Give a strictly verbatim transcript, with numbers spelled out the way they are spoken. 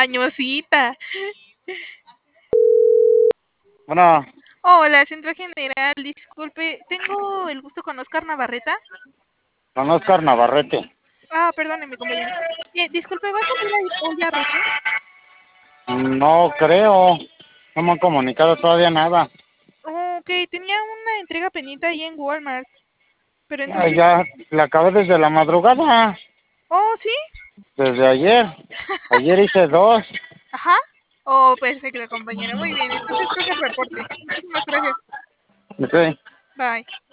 Mañosita. Bueno, Hola, Centro General, disculpe, tengo el gusto con Oscar Navarrete. con Oscar Navarrete. Ah, perdóneme, compañero. Eh, disculpe, ¿va a salir ahí Paula Roque? No creo, no me han comunicado todavía nada. Oh, ok, tenía una entrega pendiente ahí en Walmart. Pero Ya, entonces... ya la acabé desde la madrugada, Oh, ¿sí? desde ayer. Ayer hice dos. Ajá. Oh, perfecto, compañero. Muy bien, entonces creo que el reporte. Muchísimas gracias. Sí. Bye.